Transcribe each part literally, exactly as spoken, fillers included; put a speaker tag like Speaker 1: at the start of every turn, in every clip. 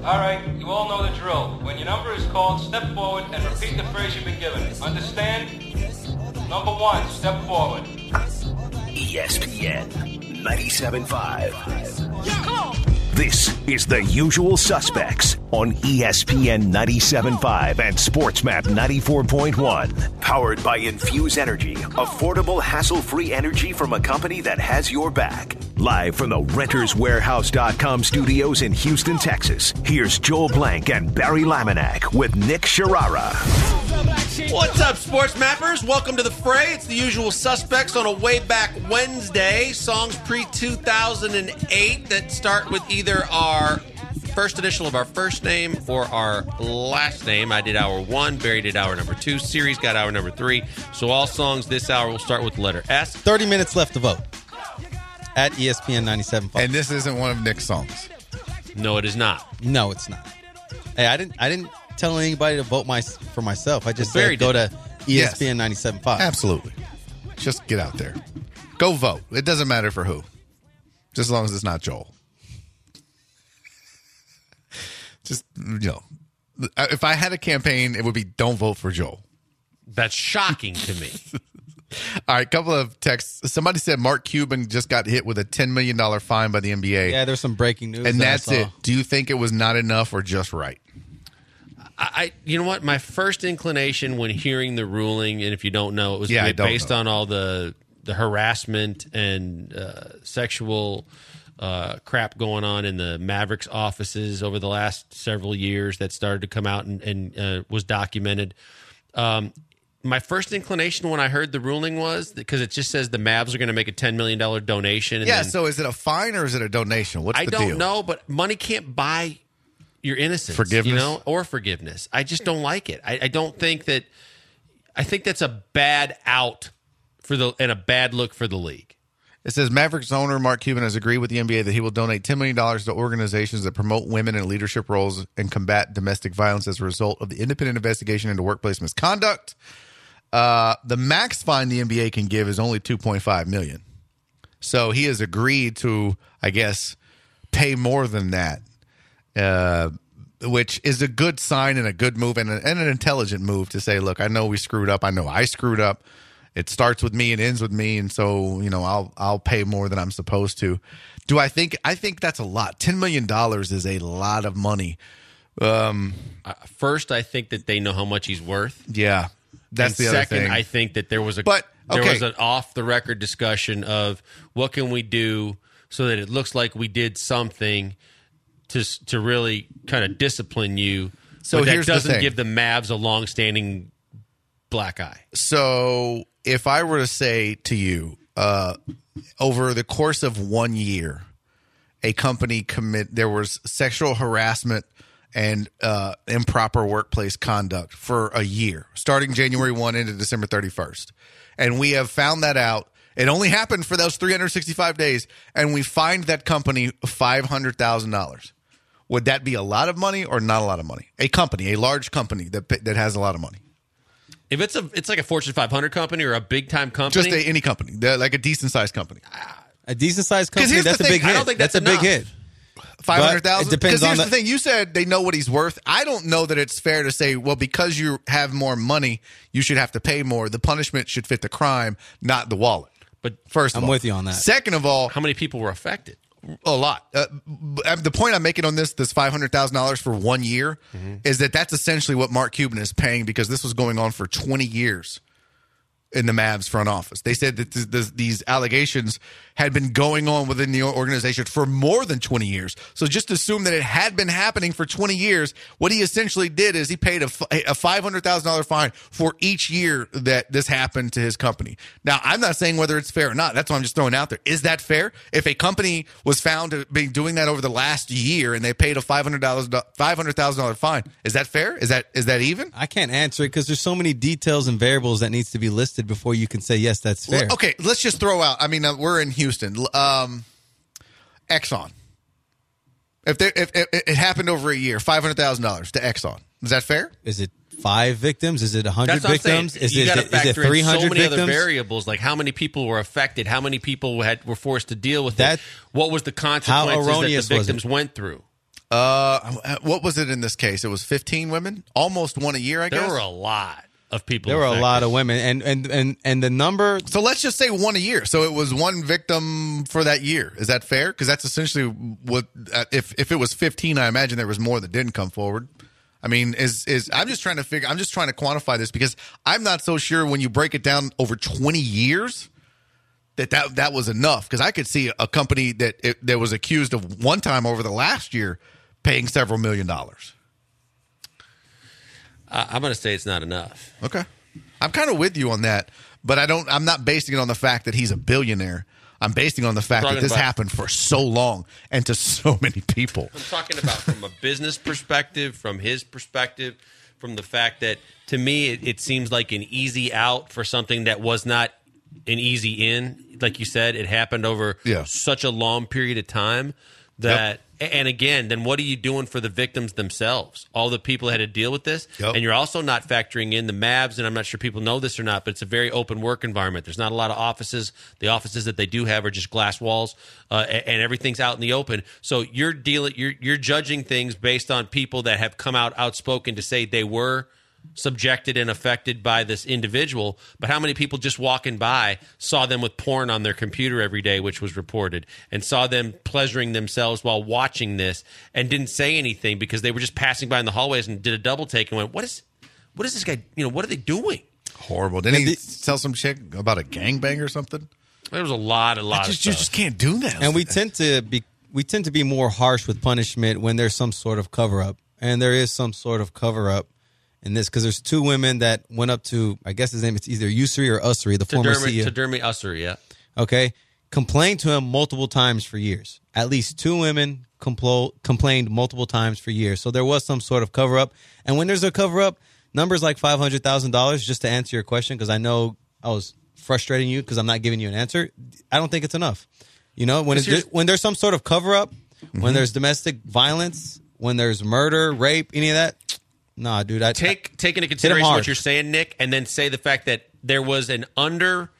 Speaker 1: All right, you all know the drill. When your number is called, step forward and repeat the phrase you've been given. Understand? Number one, step forward.
Speaker 2: E S P N ninety-seven point five.
Speaker 3: Yeah, come on.
Speaker 2: This is The Usual Suspects on E S P N ninety-seven point five and SportsMap ninety-four point one. Powered by Infuse Energy, affordable, hassle-free energy from a company that has your back. Live from the Renters Warehouse dot com studios in Houston, Texas, here's Joel Blank and Barry Laminack with Nick Sharara.
Speaker 4: What's up, sports mappers? Welcome to the fray. It's The Usual Suspects on a way back Wednesday. Songs pre two thousand eight that start with either our first initial of our first name or our last name. I did hour one, Barry did hour number two, Series got hour number three. So all songs this hour will start with the letter S.
Speaker 5: thirty minutes left to vote at E S P N ninety-seven point five.
Speaker 6: And this isn't one of Nick's songs.
Speaker 4: No, it is not.
Speaker 5: No, it's not. Hey, I didn't I didn't tell anybody to vote my for myself. I just
Speaker 4: Well, Barry
Speaker 5: said go
Speaker 4: did.
Speaker 5: to E S P N ninety-seven point five.
Speaker 6: Absolutely. Just get out there. Go vote. It doesn't matter for who. Just as long as it's not Joel. Just, you know, if I had a campaign, it would be don't vote for Joel.
Speaker 4: That's shocking to me.
Speaker 6: All right, couple of texts. Somebody said Mark Cuban just got hit with a ten million dollars fine by the N B A.
Speaker 5: Yeah, there's some breaking news.
Speaker 6: And
Speaker 5: that I
Speaker 6: that's
Speaker 5: saw.
Speaker 6: it. Do you think it was not enough or just right?
Speaker 4: I, you know what? My first inclination when hearing the ruling, and if you don't know, it was
Speaker 6: Yeah, I don't
Speaker 4: based
Speaker 6: know.
Speaker 4: on all the the harassment and uh, sexual uh, crap going on in the Mavericks offices over the last several years that started to come out and, and uh, was documented. Um, my first inclination when I heard the ruling was because it just says the Mavs are going to make a ten million dollars donation. And
Speaker 6: Yeah,
Speaker 4: then,
Speaker 6: so is it a fine or is it a donation? What's
Speaker 4: I
Speaker 6: the
Speaker 4: don't
Speaker 6: deal?
Speaker 4: know, but money can't buy your innocence,
Speaker 6: Forgiveness?
Speaker 4: you know, or forgiveness. I just don't like it. I, I don't think that. I think that's a bad out for the and a bad look for the league.
Speaker 6: It says Mavericks owner Mark Cuban has agreed with the N B A that he will donate ten million dollars to organizations that promote women in leadership roles and combat domestic violence as a result of the independent investigation into workplace misconduct. Uh, the max fine the N B A can give is only two point five million dollars. So he has agreed to, I guess, pay more than that, uh, which is a good sign and a good move and, a, and an intelligent move to say, look, I know we screwed up. I know I screwed up. It starts with me and ends with me, and so you know I'll I'll pay more than I'm supposed to. Do I think I think that's a lot? Ten million dollars is a lot of money. Um,
Speaker 4: Uh, first, I think that they know how much he's worth.
Speaker 6: yeah, that's
Speaker 4: and
Speaker 6: the other
Speaker 4: second,
Speaker 6: thing.
Speaker 4: I think that there was a
Speaker 6: But,
Speaker 4: there
Speaker 6: okay.
Speaker 4: was an off the record discussion of what can we do so that it looks like we did something to to really kind of discipline you.
Speaker 6: So
Speaker 4: but that
Speaker 6: here's the
Speaker 4: doesn't
Speaker 6: thing.
Speaker 4: give the Mavs a long-standing black eye.
Speaker 6: So if I were to say to you, uh, over the course of one year, a company commit there was sexual harassment and uh, improper workplace conduct for a year, starting January first into December thirty-first. And we have found that out. It only happened for those three hundred sixty-five days, and we fined that company five hundred thousand dollars. Would that be a lot of money or not a lot of money? A company, a large company that that has a lot of money.
Speaker 4: If it's a it's like a Fortune five hundred company or a big time company,
Speaker 6: Just a, any company, They're like a decent sized company.
Speaker 5: A decent sized
Speaker 6: 'Cause
Speaker 5: company,
Speaker 6: here's the
Speaker 5: that's a
Speaker 6: thing,
Speaker 5: big
Speaker 6: I
Speaker 5: hit.
Speaker 4: don't think
Speaker 5: that's,
Speaker 4: that's
Speaker 5: a big
Speaker 4: enough.
Speaker 5: hit.
Speaker 6: Five hundred thousand.
Speaker 5: But it depends
Speaker 6: Because here's
Speaker 5: on
Speaker 6: the
Speaker 5: the-
Speaker 6: thing: you said they know what he's worth. I don't know that it's fair to say, well, because you have more money, you should have to pay more. The punishment should fit the crime, not the wallet.
Speaker 4: but
Speaker 6: First, of
Speaker 5: I'm
Speaker 6: all.
Speaker 5: with you on that.
Speaker 6: Second of all,
Speaker 4: how many people were affected?
Speaker 6: a lot. Uh, b- the point I'm making on this, this five hundred thousand dollars for one year, is that that's essentially what Mark Cuban is paying because this was going on for twenty years in the Mavs front office. They said that th- th- these allegations had been going on within the organization for more than twenty years. So just assume that it had been happening for twenty years. What he essentially did is he paid a, f- a five hundred thousand dollars fine for each year that this happened to his company. Now, I'm not saying whether it's fair or not. That's what I'm just throwing out there. Is that fair? If a company was found to be doing that over the last year and they paid a five hundred thousand dollars fine, is that fair? Is that is that even?
Speaker 5: I can't answer it because there's so many details and variables that needs to be listed before you can say, yes, that's fair.
Speaker 6: Well, okay, let's just throw out. I mean, uh, we're in Houston. Um, Exxon. If, there, if, if it happened over a year, five hundred thousand dollars to Exxon. Is that fair?
Speaker 5: Is it five victims? Is it one hundred
Speaker 4: That's what I'm
Speaker 5: victims?
Speaker 4: saying.
Speaker 5: Is
Speaker 4: you
Speaker 5: it,
Speaker 4: got to
Speaker 5: is it
Speaker 4: factor
Speaker 5: three
Speaker 4: in so
Speaker 5: hundred
Speaker 4: many
Speaker 5: victims?
Speaker 4: other variables, like how many people were affected, how many people had were forced to deal with
Speaker 5: That-
Speaker 4: it, what was the consequences that the
Speaker 5: erroneous was it?
Speaker 4: victims went through.
Speaker 6: Uh, what was it in this case? It was fifteen women, almost one a year. I
Speaker 3: There
Speaker 6: guess
Speaker 3: were a lot of people.
Speaker 5: There were
Speaker 3: affected.
Speaker 5: a lot of women, and and and and the number.
Speaker 6: So let's just say one a year. So it was one victim for that year. Is that fair? Because that's essentially what. Uh, if if it was fifteen, I imagine there was more that didn't come forward. I mean, is is I'm just trying to figure. I'm just trying to quantify this because I'm not so sure when you break it down over twenty years that that, that was enough. Because I could see a company that it, that was accused of one time over the last year paying several million dollars.
Speaker 3: Uh, I'm going to say it's not enough.
Speaker 6: Okay. I'm kind of with you on that, but I don't I'm not basing it on the fact that he's a billionaire. I'm basing it on the fact
Speaker 3: Talking
Speaker 6: that this
Speaker 3: about-
Speaker 6: happened for so long and to so many people.
Speaker 3: I'm talking about from a business perspective, from his perspective, from the fact that to me it, it seems like an easy out for something that was not an easy in. Like you said, it happened over
Speaker 6: Yeah.
Speaker 3: such a long period of time that. And again, then what are you doing for the victims themselves? All the people that had to deal with this.
Speaker 6: Yep.
Speaker 3: And you're also not factoring in the Mavs, and I'm not sure people know this or not, but it's a very open work environment. There's not a lot of offices. The offices that they do have are just glass walls, uh, and everything's out in the open. So you're dealing, you're you're judging things based on people that have come out outspoken to say they were subjected and affected by this individual, but how many people just walking by saw them with porn on their computer every day, which was reported, and saw them pleasuring themselves while watching this and didn't say anything because they were just passing by in the hallways and did a double take and went, what is what is this guy, you know, what are they doing?
Speaker 6: Horrible. Didn't he
Speaker 5: the-
Speaker 6: tell some chick about a gangbang or something?
Speaker 3: There was a lot, a lot
Speaker 6: Just,
Speaker 3: of
Speaker 6: you
Speaker 3: stuff.
Speaker 6: just can't do that.
Speaker 5: And we tend to be we tend to be more harsh with punishment when there's some sort of cover up, and there is some sort of cover up in this because there's two women that went up to, I guess his name is either Usuri or Usuri, the former C E O.
Speaker 3: To Dermy Ussery, yeah.
Speaker 5: Okay, complained to him multiple times for years. At least two women complo- complained multiple times for years. So there was some sort of cover up. And when there's a cover up, numbers like five hundred thousand dollars, just to answer your question, because I know I was frustrating you because I'm not giving you an answer. I don't think it's enough. You know, when it's, when there's some sort of cover up,
Speaker 6: Mm-hmm.
Speaker 5: when there's domestic violence, when there's murder, rape, any of that, nah, dude. I
Speaker 3: Take take into
Speaker 5: him
Speaker 3: consideration
Speaker 5: hard.
Speaker 3: what you're saying, Nick, and then say the fact that there was an under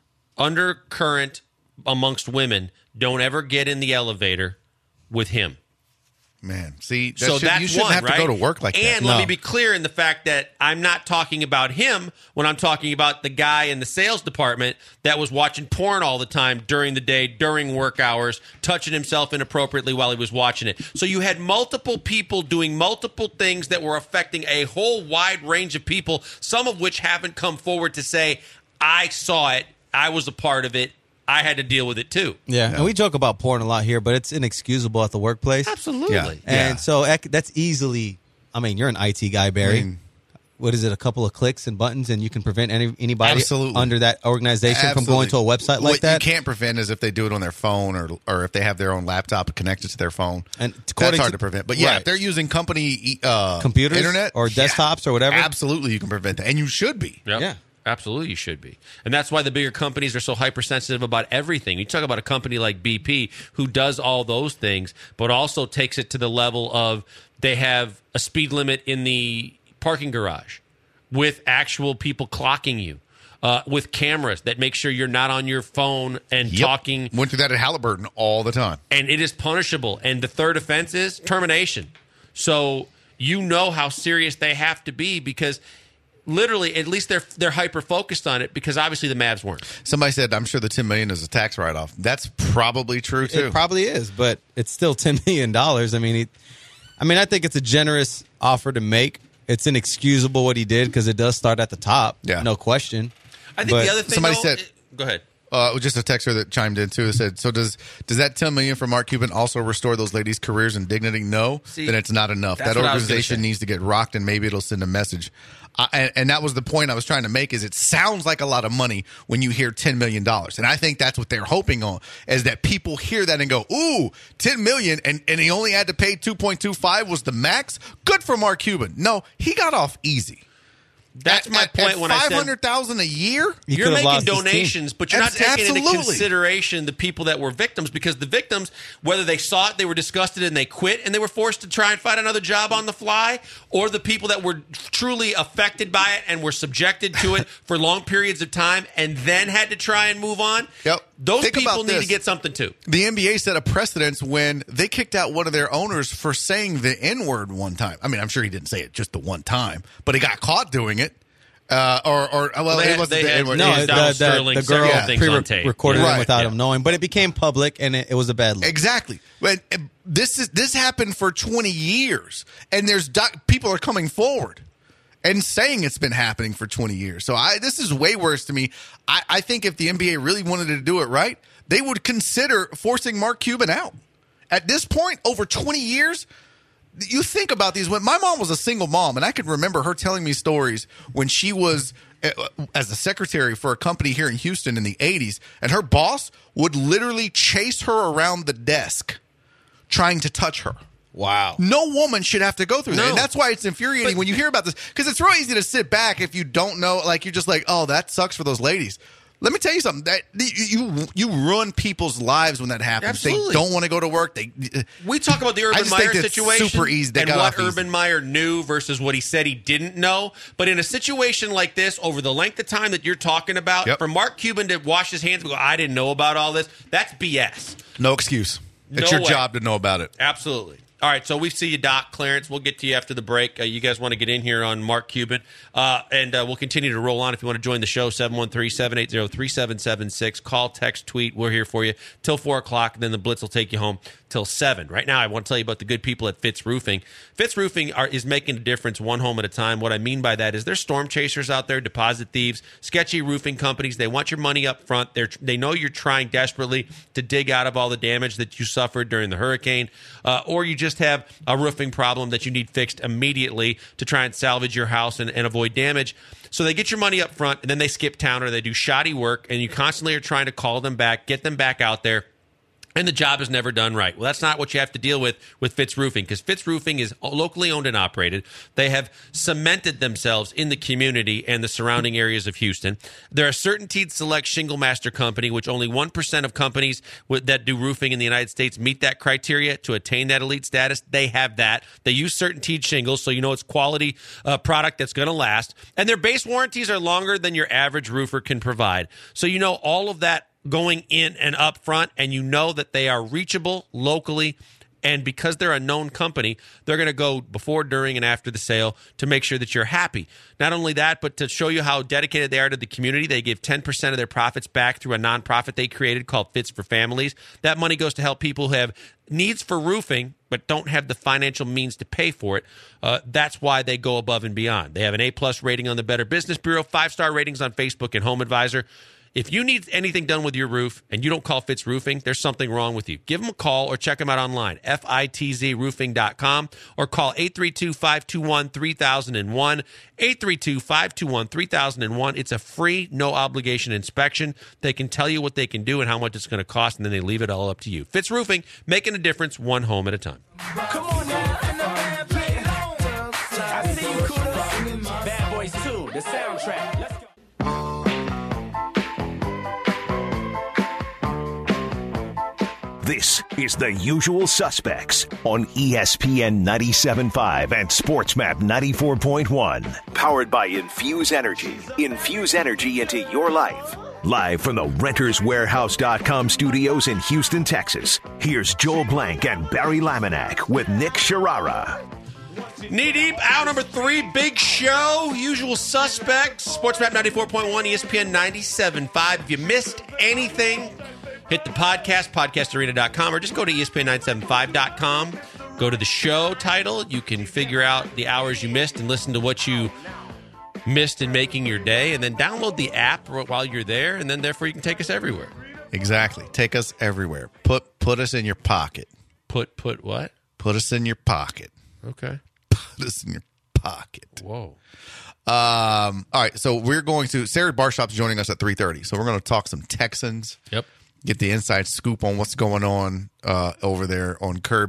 Speaker 3: undercurrent amongst women. Don't ever get in the elevator with him.
Speaker 6: Man, see, that
Speaker 3: So
Speaker 6: should,
Speaker 3: that's
Speaker 6: you shouldn't
Speaker 3: one,
Speaker 6: have
Speaker 3: right?
Speaker 6: to go to work like
Speaker 3: and
Speaker 6: that.
Speaker 3: let
Speaker 5: No.
Speaker 3: me be clear in the fact that I'm not talking about him when I'm talking about the guy in the sales department that was watching porn all the time during the day, during work hours, touching himself inappropriately while he was watching it. So you had multiple people doing multiple things that were affecting a whole wide range of people, some of which haven't come forward to say, I saw it, I was a part of it, I had to deal with it too.
Speaker 5: Yeah, and we joke about porn a lot here, but it's inexcusable at the workplace.
Speaker 3: Absolutely.
Speaker 6: Yeah.
Speaker 5: And
Speaker 6: Yeah.
Speaker 5: so ec- that's easily, I mean, you're an I T guy, Barry.
Speaker 6: I mean-
Speaker 5: what is it, a couple of clicks and buttons, and you can prevent any anybody
Speaker 6: Absolutely.
Speaker 5: under that organization from going to a website like
Speaker 6: what
Speaker 5: that?
Speaker 6: you can't prevent is if they do it on their phone or or if they have their own laptop connected to their phone.
Speaker 5: And
Speaker 6: that's
Speaker 5: according
Speaker 6: hard
Speaker 5: to-
Speaker 6: to prevent. But yeah,
Speaker 5: right.
Speaker 6: if they're using company uh,
Speaker 5: Computers
Speaker 6: internet
Speaker 5: or
Speaker 6: yeah,
Speaker 5: desktops or whatever?
Speaker 6: absolutely you can prevent that, and you should be.
Speaker 3: Yep.
Speaker 5: Yeah.
Speaker 3: Absolutely, you should be. And that's why the bigger companies are so hypersensitive about everything. You talk about a company like B P who does all those things, but also takes it to the level of they have a speed limit in the parking garage with actual people clocking you, uh, with cameras that make sure you're not on your phone and
Speaker 6: Yep.
Speaker 3: talking.
Speaker 6: Went through that at Halliburton all the time.
Speaker 3: And it is punishable. And the third offense is termination. So you know how serious they have to be because literally, at least they're they're hyper focused on it because obviously the Mavs weren't.
Speaker 6: Somebody said, "I'm sure the ten million is a tax write off." That's probably true too.
Speaker 5: It probably is, but it's still ten million dollars. I mean, he, I mean, I think it's a generous offer to make. It's inexcusable what he did because it does start at the top.
Speaker 6: Yeah.
Speaker 5: No question.
Speaker 3: I think
Speaker 5: But
Speaker 3: the other thing
Speaker 6: somebody
Speaker 3: though,
Speaker 6: said-
Speaker 3: it- go ahead.
Speaker 6: Uh, just a texter that chimed in too said, "So does does that ten million for Mark Cuban also restore those ladies' careers and dignity? No,
Speaker 3: See,
Speaker 6: then it's not enough.
Speaker 3: that's
Speaker 6: That
Speaker 3: what I was gonna
Speaker 6: organization
Speaker 3: say.
Speaker 6: needs to get rocked, and maybe it'll send a message." Uh, and, and that was the point I was trying to make. Is it sounds like a lot of money when you hear ten million dollars, and I think that's what they're hoping on is that people hear that and go, "Ooh, ten million, and and he only had to pay two point two five was the max. Good for Mark Cuban." No, he got off easy.
Speaker 3: That's
Speaker 6: at,
Speaker 3: my
Speaker 6: at,
Speaker 3: point
Speaker 6: at
Speaker 3: when I said
Speaker 6: five hundred thousand a year.
Speaker 5: He
Speaker 3: you're
Speaker 5: could have
Speaker 3: making
Speaker 5: lost his team.
Speaker 3: donations, but you're not
Speaker 6: Abs-
Speaker 3: taking into
Speaker 6: absolutely.
Speaker 3: consideration the people that were victims, because the victims, whether they saw it, they were disgusted and they quit and they were forced to try and find another job on the fly, or the people that were truly affected by it and were subjected to it for long periods of time and then had to try and move on.
Speaker 6: Yep.
Speaker 3: Those
Speaker 6: Think
Speaker 3: people
Speaker 6: about
Speaker 3: need
Speaker 6: this.
Speaker 3: to get something too.
Speaker 6: The N B A set a precedence when they kicked out one of their owners for saying the N-word one time. I mean, I'm sure he didn't say it just the one time, but he got caught doing it. Uh, or, or well,
Speaker 3: They
Speaker 6: it
Speaker 3: had-
Speaker 6: wasn't
Speaker 3: they
Speaker 6: the
Speaker 3: had-
Speaker 6: N-word.
Speaker 3: No,
Speaker 6: It
Speaker 5: No,
Speaker 6: was-
Speaker 5: the,
Speaker 3: Donald
Speaker 5: the,
Speaker 3: Sterling
Speaker 5: the
Speaker 3: several
Speaker 5: girl
Speaker 3: things on tape.
Speaker 5: recorded
Speaker 6: Right,
Speaker 5: him without
Speaker 3: yeah.
Speaker 5: him knowing, but it became public, and it, it was a bad look.
Speaker 6: Exactly. But uh, this is this happened for twenty years, and there's doc- people are coming forward and saying it's been happening for twenty years. So I this is way worse to me. I, I think if the N B A really wanted to do it right, they would consider forcing Mark Cuban out. At this point, over twenty years, you think about these. When my mom was a single mom, and I could remember her telling me stories when she was uh, as a secretary for a company here in Houston in the eighties, and her boss would literally chase her around the desk trying to touch her.
Speaker 5: Wow.
Speaker 6: No woman should have to go through that.
Speaker 3: No.
Speaker 6: And that's why it's infuriating
Speaker 3: But-
Speaker 6: when you hear about this, because it's real easy to sit back if you don't know, like you're just like, oh, that sucks for those ladies. Let me tell you something. That you you, you ruin people's lives when that happens.
Speaker 3: Absolutely.
Speaker 6: They don't want to go to work. They
Speaker 3: We talk about the
Speaker 6: I
Speaker 3: Urban
Speaker 6: just
Speaker 3: Meyer
Speaker 6: think it's
Speaker 3: situation
Speaker 6: super easy. They
Speaker 3: and
Speaker 6: got
Speaker 3: what
Speaker 6: off easy.
Speaker 3: Urban Meyer knew versus what he said he didn't know. But in a situation like this, over the length of time that you're talking about,
Speaker 6: Yep.
Speaker 3: for Mark Cuban to wash his hands and go, I didn't know about all this, that's B S.
Speaker 6: no excuse. It's
Speaker 3: No
Speaker 6: your
Speaker 3: way.
Speaker 6: job to know about it.
Speaker 3: Absolutely. All right, so we see you, Doc. Clarence, we'll get to you after the break. Uh, you guys want to get in here on Mark Cuban. Uh, and uh, we'll continue to roll on. If you want to join the show, seven one three, seven eight zero, three seven seven six. Call, text, tweet. We're here for you till four o'clock. And then the Blitz will take you home till seven. Right now, I want to tell you about the good people at Fitz Roofing. Fitz Roofing are, is making a difference one home at a time. What I mean by that is there's storm chasers out there, deposit thieves, sketchy roofing companies. They want your money up front. They're, they know you're trying desperately to dig out of all the damage that you suffered during the hurricane, uh, or you just have a roofing problem that you need fixed immediately to try and salvage your house and, and avoid damage. So they get your money up front, and then they skip town or they do shoddy work, and you constantly are trying to call them back, get them back out there. And the job is never done right. Well, that's not what you have to deal with with Fitz Roofing, because Fitz Roofing is locally owned and operated. They have cemented themselves in the community and the surrounding areas of Houston. They're a Certainteed Select Shingle Master Company, which only one percent of companies with, that do roofing in the United States meet that criteria to attain that elite status. They have that. They use Certainteed shingles, so you know it's quality uh, product that's going to last. And their base warranties are longer than your average roofer can provide. So you know all of that going in and up front, and you know that they are reachable locally. And because they're a known company, they're going to go before, during, and after the sale to make sure that you're happy. Not only that, but to show you how dedicated they are to the community, they give ten percent of their profits back through a nonprofit they created called Fits for Families. That money goes to help people who have needs for roofing but don't have the financial means to pay for it. Uh, that's why they go above and beyond. They have an A-plus rating on the Better Business Bureau, five-star ratings on Facebook and Home Advisor. If you need anything done with your roof and you don't call Fitz Roofing, there's something wrong with you. Give them a call or check them out online, F I T Z roofing dot com, or call eight three two, five two one, three thousand one, eight three two, five two one, three thousand one. It's a free, no-obligation inspection. They can tell you what they can do and how much it's going to cost, and then they leave it all up to you. Fitz Roofing, making a difference one home at a time.
Speaker 7: Come on now, and the band play it on. I see you, Kudos. Bad Boys two, the soundtrack. Let's go.
Speaker 2: This is The Usual Suspects on E S P N ninety-seven point five and SportsMap ninety-four point one. Powered by Infuse Energy. Infuse energy into your life. Live from the Renters Warehouse dot com studios in Houston, Texas. Here's Joel Blank and Barry Laminack with Nick Sharara.
Speaker 3: Knee deep, hour number three, big show, Usual Suspects, SportsMap ninety-four point one, E S P N ninety-seven point five. If you missed anything, hit the podcast, podcast arena dot com, or just go to E S P N nine seven five dot com. Go to the show title. You can figure out the hours you missed and listen to what you missed in making your day, and then download the app while you're there, and then therefore you can take us everywhere.
Speaker 6: Exactly. Take us everywhere. Put put us in your pocket.
Speaker 3: Put, put what?
Speaker 6: Put us in your pocket.
Speaker 3: Okay.
Speaker 6: Put us in your pocket.
Speaker 3: Whoa.
Speaker 6: Um, all right, so we're going to Sarah Barshop's joining us at three thirty. So we're going to talk some Texans.
Speaker 3: Yep.
Speaker 6: Get the inside scoop on what's going on uh, over there on Kirby.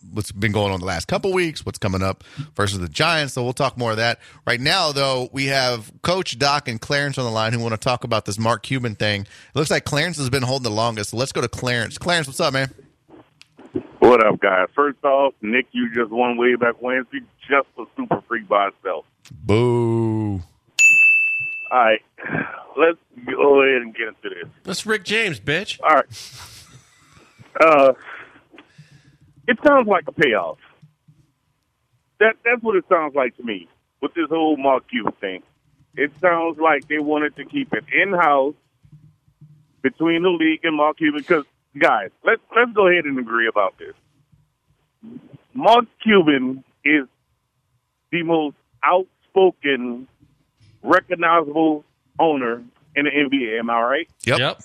Speaker 6: what's been going on the last couple weeks, what's coming up versus the Giants. So we'll talk more of that. Right now, though, we have Coach Doc and Clarence on the line who want to talk about this Mark Cuban thing. It looks like Clarence has been holding the longest. So let's go to Clarence. Clarence, what's up, man?
Speaker 8: What up, guys? First off, Nick, you just won way back Wednesday, just a super freak by itself.
Speaker 6: Boo.
Speaker 8: All right, let's go ahead and get into this.
Speaker 3: That's Rick James, bitch.
Speaker 8: All right. Uh, it sounds like a payoff. That That's what it sounds like to me with this whole Mark Cuban thing. It sounds like they wanted to keep it in-house between the league and Mark Cuban because, guys, let's, let's go ahead and agree about this. Mark Cuban is the most outspoken, recognizable owner in the N B A. Am I right?
Speaker 6: Yep.
Speaker 3: Yep.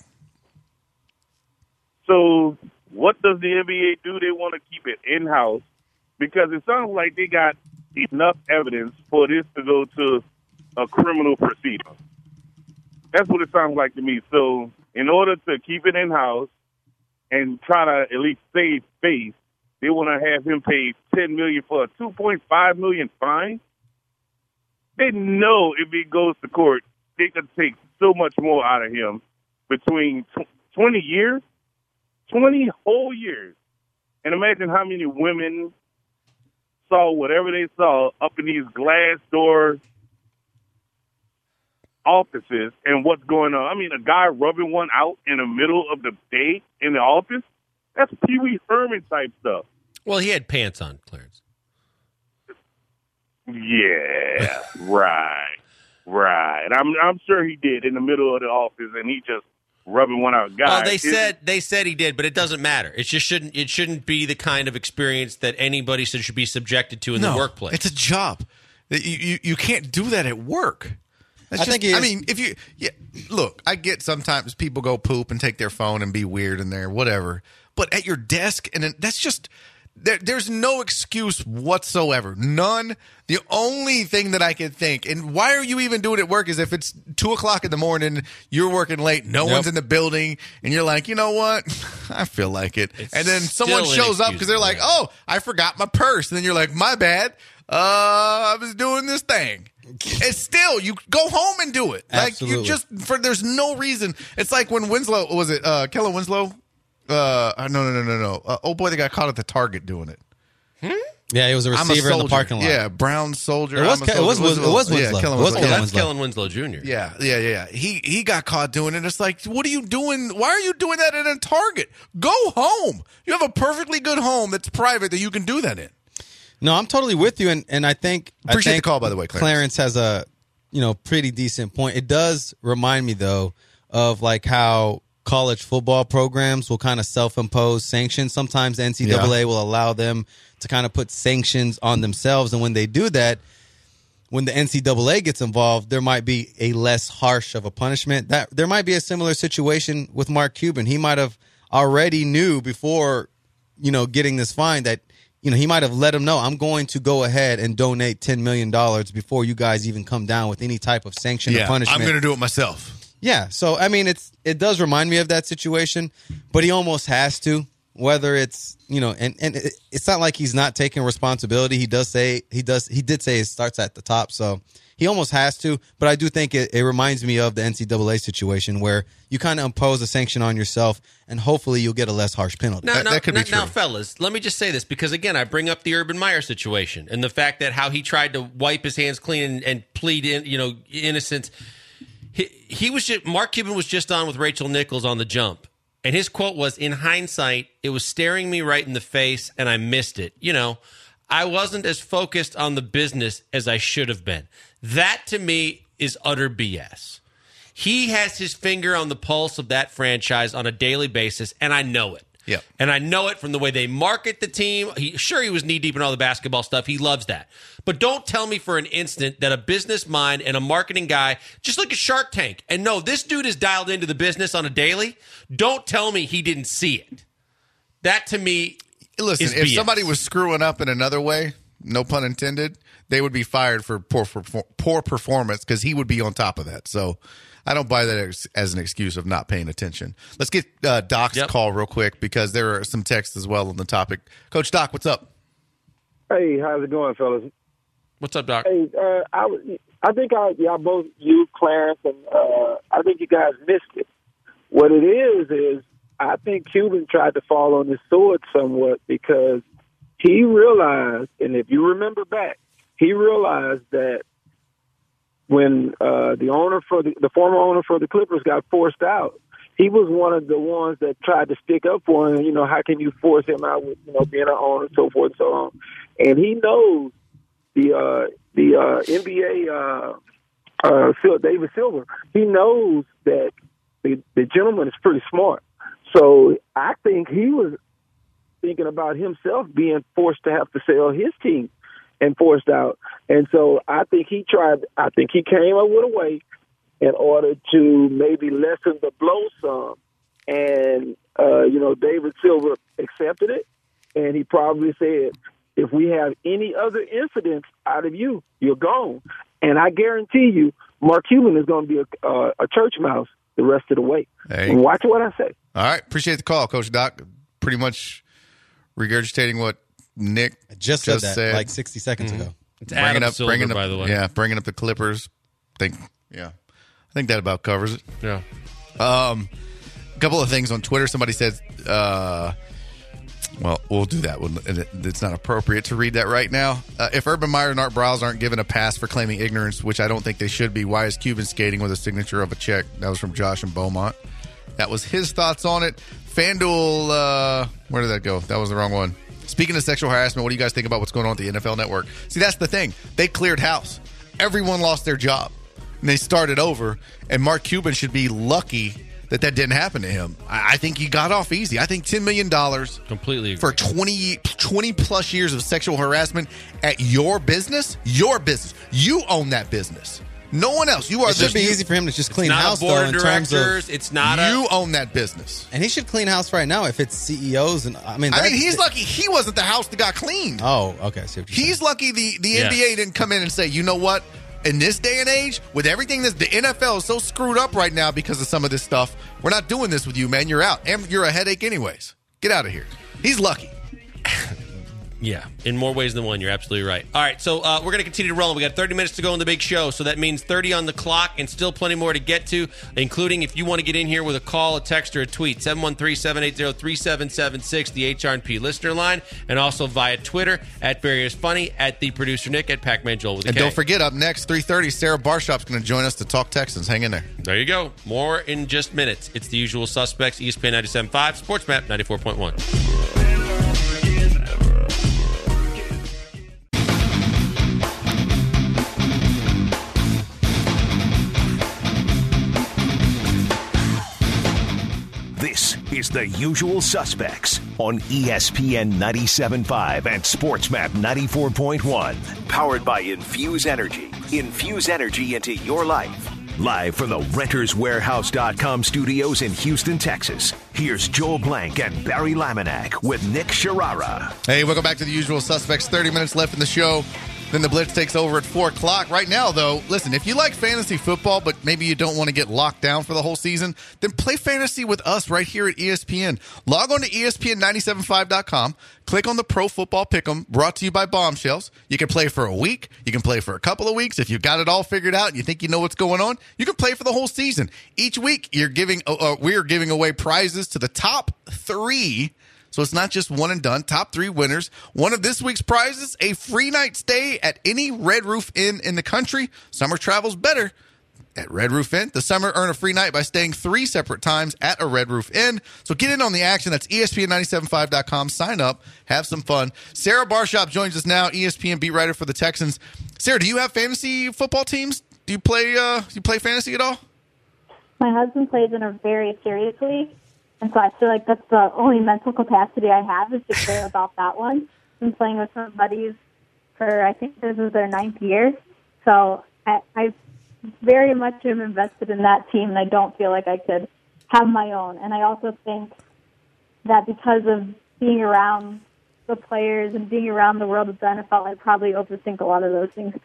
Speaker 8: So what does the N B A do? They want to keep it in-house because it sounds like they got enough evidence for this to go to a criminal proceeding. That's what it sounds like to me. So in order to keep it in-house and try to at least save face, they want to have him pay ten million dollars for a two point five million dollars fine. They know if he goes to court, they could take so much more out of him between twenty years, twenty whole years. And imagine how many women saw whatever they saw up in these glass door offices and what's going on. I mean, a guy rubbing one out in the middle of the day in the office, that's Pee Wee Herman type stuff.
Speaker 3: Well, he had pants on, Clarence.
Speaker 8: Yeah, right, right. I'm I'm sure he did in the middle of the office, and he just rubbing one out. Guys,
Speaker 3: Well, they
Speaker 8: it-
Speaker 3: said they said he did, but it doesn't matter. It just shouldn't. It shouldn't be the kind of experience that anybody should should be subjected to in
Speaker 6: No,
Speaker 3: the workplace.
Speaker 6: It's a job. You, you, you can't do that at work. That's
Speaker 5: I
Speaker 6: just,
Speaker 5: think he
Speaker 6: I
Speaker 5: is-
Speaker 6: mean, if you yeah, look, I get sometimes people go poop and take their phone and be weird in there, whatever. But at your desk, and then that's just there, there's no excuse whatsoever, none. The only thing that I can think, and why are you even doing it at work, is if it's two o'clock in the morning, you're working late, no
Speaker 5: Yep.
Speaker 6: one's in the building, and you're like, you know what, I feel like it,
Speaker 3: It's
Speaker 6: and then someone
Speaker 3: still
Speaker 6: shows up because they're like,
Speaker 3: inexcusable,
Speaker 6: oh, I forgot my purse, and then you're like, my bad. Uh, I was doing this thing. It's still, you go home and do it. Like you
Speaker 5: Absolutely.
Speaker 6: just for there's no reason. It's like when Winslow was it uh Kellen Winslow? Uh no no no no no. Uh, oh boy, they got caught at the Target doing it.
Speaker 5: Yeah, it was a
Speaker 6: I'm a
Speaker 5: receiver
Speaker 6: soldier.
Speaker 5: in the parking lot.
Speaker 6: Yeah, brown soldier.
Speaker 5: It was
Speaker 6: I'm a
Speaker 5: Ke- it was
Speaker 6: soldier.
Speaker 5: Wis- it was
Speaker 6: Yeah,
Speaker 5: Winslow.
Speaker 6: Kellen
Speaker 5: It was
Speaker 6: Winslow.
Speaker 3: oh,
Speaker 5: Kellen
Speaker 3: that's
Speaker 5: Winslow.
Speaker 3: Kellen Winslow Junior
Speaker 6: Yeah, yeah, yeah, yeah. He he got caught doing it. It's like, what are you doing? Why are you doing that at a Target? Go home. You have a perfectly good home that's private that you can do that in.
Speaker 5: No, I'm totally with you, and, and I think I
Speaker 6: Appreciate
Speaker 5: think
Speaker 6: the call, by the way, Clarence.
Speaker 5: Clarence has a you know pretty decent point. It does remind me though of like how college football programs will kind of self-impose sanctions. Sometimes the N C double A
Speaker 6: Yeah.
Speaker 5: will allow them to kind of put sanctions on themselves, and when they do that, when the N C double A gets involved, there might be a less harsh of a punishment. That there might be a similar situation with Mark Cuban. He might have already knew before, you know, getting this fine that, you know, he might have let him know, I'm going to go ahead and donate ten million dollars before you guys even come down with any type of sanction or
Speaker 6: Yeah,
Speaker 5: punishment.
Speaker 6: I'm going to do it myself.
Speaker 5: Yeah, so I mean, it's it does remind me of that situation, but he almost has to. Whether it's you know, and and it, it's not like he's not taking responsibility. He does say he does he did say it starts at the top, so he almost has to. But I do think it, it reminds me of the N C double A situation where you kind of impose a sanction on yourself, and hopefully you'll get a less harsh penalty.
Speaker 3: Now,
Speaker 6: That-
Speaker 3: now,
Speaker 6: that could be
Speaker 3: now, now,
Speaker 6: true.
Speaker 3: fellas, let me just say this because again, I bring up the Urban Meyer situation and the fact that how he tried to wipe his hands clean and, and plead in, you know, innocence. He, he was just Mark Cuban was just on with Rachel Nichols on The Jump, and his quote was, "In hindsight, it was staring me right in the face, and I missed it. You know, I wasn't as focused on the business as I should have been." That to me is utter B S. He has his finger on the pulse of that franchise on a daily basis, and I know it.
Speaker 6: Yep.
Speaker 3: And I know it from the way they market the team. He, sure, he was knee-deep in all the basketball stuff. He loves that. But don't tell me for an instant that a business mind and a marketing guy, just like a Shark Tank, and no, this dude is dialed into the business on a daily. Don't tell me he didn't see it. That, to me,
Speaker 6: Listen,
Speaker 3: is
Speaker 6: if
Speaker 3: B S.
Speaker 6: somebody was screwing up in another way, no pun intended, they would be fired for poor for poor performance because he would be on top of that. So I don't buy that as, as an excuse of not paying attention. Let's get uh, Doc's
Speaker 3: Yep.
Speaker 6: call real quick because there are some texts as well on the topic. Coach Doc, what's up?
Speaker 9: Hey, how's it going, fellas?
Speaker 3: What's up, Doc?
Speaker 9: Hey, uh, I, was- I think I, y'all both, you, Clarence, and uh, I think you guys missed it. What it is is I think Cuban tried to fall on his sword somewhat because he realized, and if you remember back, he realized that when uh, the owner for the, the former owner for the Clippers got forced out, he was one of the ones that tried to stick up for him. You know, how can you force him out with, you know, being an owner, so forth and so on. And he knows the uh, the uh, N B A, uh, uh, Phil, David Silver, he knows that the, the gentleman is pretty smart. So I think he was thinking about himself being forced to have to sell his team and forced out. And so I think he tried, I think he came up with a way in order to maybe lessen the blow some. And, uh, you know, David Silver accepted it, and he probably said, if we have any other incidents out of you, you're gone. And I guarantee you, Mark Cuban is going to be a, uh, a church mouse the rest of the way.
Speaker 6: Hey.
Speaker 9: Watch what I say.
Speaker 6: All right. Appreciate the call, Coach Doc. Pretty much regurgitating what Nick
Speaker 5: I just,
Speaker 6: just
Speaker 5: said that
Speaker 6: said.
Speaker 5: like sixty seconds ago.
Speaker 3: It's Adam
Speaker 6: up,
Speaker 3: Silver,
Speaker 6: bringing up,
Speaker 3: by the way.
Speaker 6: Yeah, bringing up the Clippers. Think, yeah. I think that about covers it.
Speaker 3: Yeah.
Speaker 6: Um, a couple of things on Twitter. Somebody said, uh, well, we'll do that one. It's not appropriate to read that right now. Uh, if Urban Meyer and Art Briles aren't given a pass for claiming ignorance, which I don't think they should be, why is Cuban skating with a signature of a check? That was from Josh and Beaumont. That was his thoughts on it. FanDuel, uh, where did that go? That was the wrong one. Speaking of sexual harassment, what do you guys think about what's going on at the N F L Network? See, that's the thing. They cleared house. Everyone lost their job. And they started over. And Mark Cuban should be lucky that that didn't happen to him. I, I think he got off easy. I think ten million dollars
Speaker 3: Completely agree.
Speaker 6: for twenty, twenty plus years of sexual harassment at your business, your business. You own that business. No one else. You are
Speaker 5: It should
Speaker 6: the,
Speaker 5: be
Speaker 6: you,
Speaker 5: easy for him to just clean
Speaker 3: Not
Speaker 5: house
Speaker 3: a board
Speaker 5: though,
Speaker 3: of
Speaker 5: in terms
Speaker 3: directors.
Speaker 5: of,
Speaker 3: It's not a.
Speaker 6: You own that business.
Speaker 5: and he should clean house right now if it's C E Os and I mean.
Speaker 6: I mean,
Speaker 5: that's-
Speaker 6: he's lucky he wasn't the house that got cleaned.
Speaker 5: Oh, okay. I see what you're
Speaker 6: He's lucky the, the
Speaker 3: Yes.
Speaker 6: N B A didn't come in and say, you know what? In this day and age, with everything that the N F L is so screwed up right now because of some of this stuff, we're not doing this with you, man. You're out. And you're a headache anyways. Get out of here. He's lucky.
Speaker 3: Yeah, in more ways than one. You're absolutely right. All right, so uh, we're going to continue to roll. We got thirty minutes to go in the big show, so that means thirty on the clock and still plenty more to get to, including if you want to get in here with a call, a text, or a tweet, seven one three, seven eight zero, three seven seven six, the H R and P listener line, and also via Twitter, at Barry is Funny, at the producer Nick, at Pac-Man Joel with a
Speaker 6: And
Speaker 3: K.
Speaker 6: don't forget, up next, three thirty, Sarah Barshop's going to join us to talk Texans. Hang in there.
Speaker 3: There you go. More in just minutes. It's the usual suspects, E S P N ninety-seven point five, Sports Map ninety-four point one.
Speaker 2: This is The Usual Suspects on E S P N ninety-seven point five and SportsMap ninety-four point one. Powered by Infuse Energy. Infuse energy into your life. Live from the Renters Warehouse dot com studios in Houston, Texas. Here's Joel Blank and Barry Laminack with Nick Sharara.
Speaker 6: Hey, welcome back to The Usual Suspects. thirty minutes left in the show. Then the Blitz takes over at four o'clock. Right now, though, listen, if you like fantasy football, but maybe you don't want to get locked down for the whole season, then play fantasy with us right here at E S P N. Log on to E S P N ninety-seven point five dot com. Click on the Pro Football Pick'em, brought to you by Bombshells. You can play for a week. You can play for a couple of weeks. If you've got it all figured out and you think you know what's going on, you can play for the whole season. Each week, you're giving uh, uh, we are giving away prizes to the top three. So it's not just one and done. Top three winners. One of this week's prizes, a free night stay at any Red Roof Inn in the country. Summer travel's better at Red Roof Inn. The summer earn a free night by staying three separate times at a Red Roof Inn. So get in on the action. That's E S P N ninety-seven point five dot com. Sign up. Have some fun. Sarah Barshop joins us now, E S P N beat writer for the Texans. Sarah, do you have fantasy football teams? Do you play, uh, do you play fantasy at all?
Speaker 10: My husband plays in a very serious league, and so I feel like that's the only mental capacity I have is to care about that one. I've been playing with some buddies for, I think this is their ninth year, so I, I very much am invested in that team, and I don't feel like I could have my own. And I also think that because of being around the players and being around the world of the N F L, I probably overthink a lot of those things too.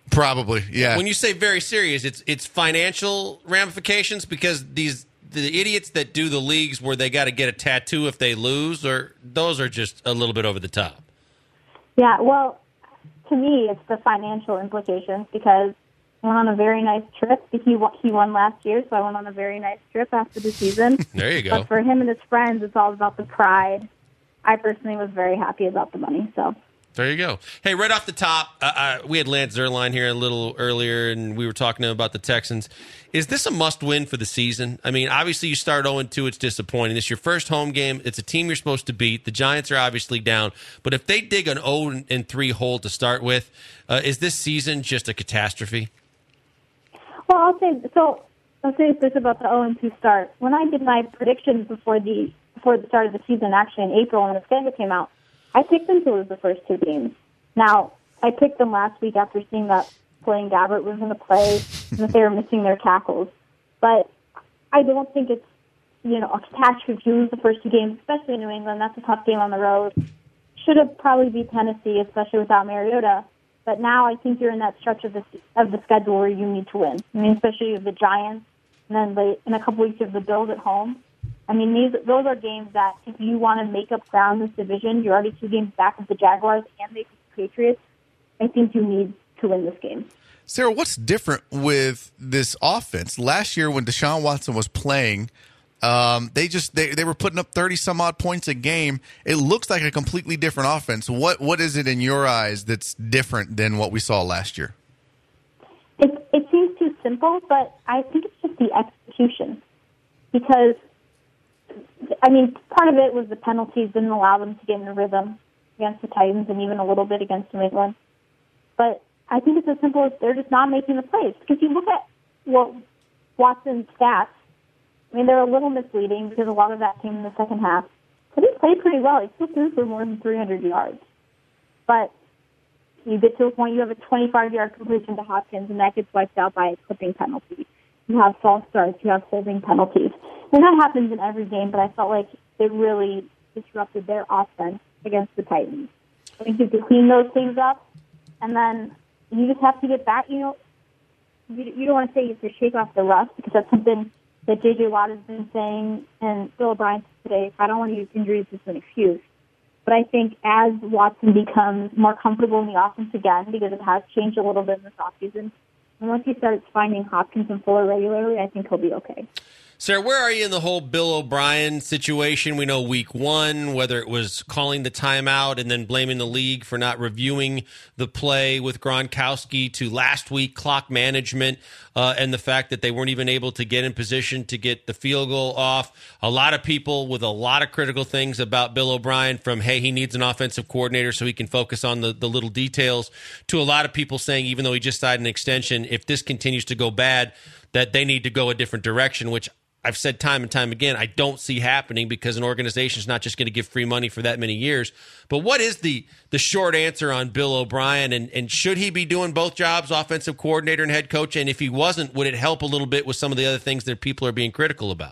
Speaker 6: Probably, yeah.
Speaker 4: When you say very serious, it's it's financial ramifications because these the idiots that do the leagues where they got to get a tattoo if they lose, or those are just a little bit over the top.
Speaker 10: Yeah, well, to me, it's the financial implications because I went on a very nice trip. He won, he won last year, so I went on a very nice trip after the season.
Speaker 4: There you go.
Speaker 10: But for him and his friends, it's all about the pride. I personally was very happy about the money, so.
Speaker 4: There you go. Hey, right off the top, uh, uh, we had Lance Zierlein here a little earlier, and we were talking to him about the Texans. Is this a must-win for the season? I mean, obviously you start oh and two, it's disappointing. This is your first home game. It's a team you're supposed to beat. The Giants are obviously down. But if they dig an oh and three hole to start with, uh, is this season just a catastrophe?
Speaker 10: Well, I'll say, so I'll say this about the oh and two start. When I did my predictions before the before the start of the season, actually in April when the schedule came out, I picked them to lose the first two games. Now, I picked them last week after seeing that Blaine Gabbert was going to play and that they were missing their tackles. But I don't think it's, you know, a catastrophe to lose the first two games, especially in New England. That's a tough game on the road. Should have probably beat Tennessee, especially without Mariota. But now I think you're in that stretch of the of the schedule where you need to win. I mean, especially with the Giants, and then late, in a couple weeks of the Bills at home. I mean, these those are games that if you want to make up ground in this division, you're already two games back of the Jaguars and the Patriots. I think you need to win this game.
Speaker 6: Sarah, what's different with this offense? Last year when Deshaun Watson was playing, um, they just they, they were putting up thirty some odd points a game. It looks like a completely different offense. What what is it in your eyes that's different than what we saw last year?
Speaker 10: It it seems too simple, but I think it's just the execution. Because I mean, part of it was the penalties didn't allow them to get in the rhythm against the Titans and even a little bit against New England. But I think it's as simple as they're just not making the plays. Because you look at what Watson's stats, I mean, they're a little misleading because a lot of that came in the second half. But he played pretty well. He still threw for more than three hundred yards. But you get to a point, you have a twenty-five yard completion to Hopkins, and that gets wiped out by a clipping penalty. You have false starts, you have holding penalties. And that happens in every game, but I felt like it really disrupted their offense against the Titans. I think you have to clean those things up, and then you just have to get back. You know, you, you don't want to say you have to shake off the rust because that's something that J J. Watt has been saying, and Bill O'Brien today. I don't want to use injuries as an excuse. But I think as Watson becomes more comfortable in the offense again, because it has changed a little bit in this offseason, and once he starts finding Hopkins and Fuller regularly, I think he'll be okay.
Speaker 4: Sarah, where are you in the whole Bill O'Brien situation? We know week one, whether it was calling the timeout and then blaming the league for not reviewing the play with Gronkowski, to last week clock management uh, and the fact that they weren't even able to get in position to get the field goal off. A lot of people with a lot of critical things about Bill O'Brien, from, hey, he needs an offensive coordinator so he can focus on the, the little details, to a lot of people saying, even though he just signed an extension, if this continues to go bad, that they need to go a different direction, which I've said time and time again, I don't see happening because an organization is not just going to give free money for that many years. But what is the the short answer on Bill O'Brien, and, and should he be doing both jobs, offensive coordinator and head coach? And if he wasn't, would it help a little bit with some of the other things that people are being critical about?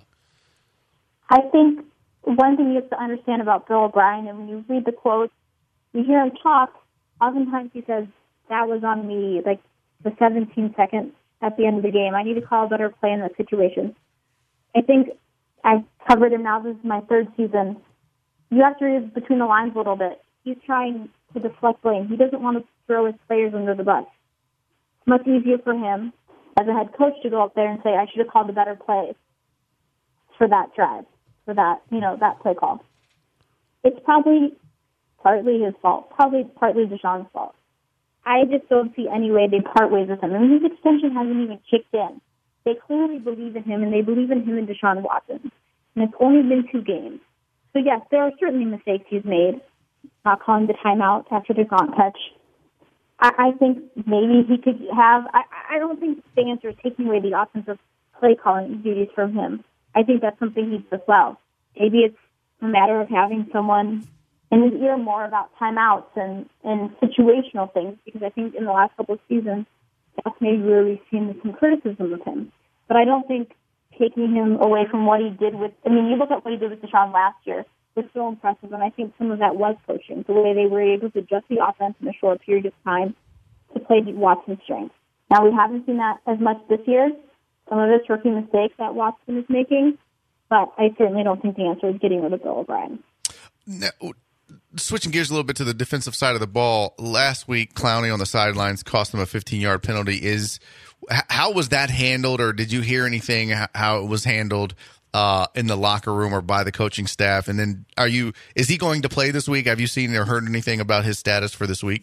Speaker 10: I think one thing you have to understand about Bill O'Brien, and when you read the quotes, you hear him talk, oftentimes he says, that was on me, like the seventeen seconds at the end of the game. I need to call a better play in that situation. I think I've covered him now. This is my third season. You have to read between the lines a little bit. He's trying to deflect blame. He doesn't want to throw his players under the bus. It's much easier for him as a head coach to go up there and say, I should have called a better play for that drive, for that, you know, that play call. It's probably partly his fault, probably partly Deshaun's fault. I just don't see any way they part ways with him. I mean, his extension hasn't even kicked in. They clearly believe in him, and they believe in him and Deshaun Watson. And it's only been two games. So, yes, there are certainly mistakes he's made, not calling the timeout after the Gronk catch. I, I think maybe he could have I, – I don't think the answer is taking away the offensive play-calling duties from him. I think that's something he does well. Maybe it's a matter of having someone in his ear more about timeouts and, and situational things, because I think in the last couple of seasons, that's maybe where we've seen some criticism of him. But I don't think taking him away from what he did with, I mean, you look at what he did with Deshaun last year, was so impressive, and I think some of that was coaching, the way they were able to adjust the offense in a short period of time to play Watson's strengths. Now, we haven't seen that as much this year. Some of it's rookie mistakes that Watson is making, but I certainly don't think the answer is getting rid of Bill O'Brien.
Speaker 6: Now, switching gears a little bit to the defensive side of the ball, last week Clowney on the sidelines cost them a fifteen-yard penalty. Is how was that handled, or did you hear anything how it was handled uh, in the locker room or by the coaching staff? And then, are you is he going to play this week? Have you seen or heard anything about his status for this week?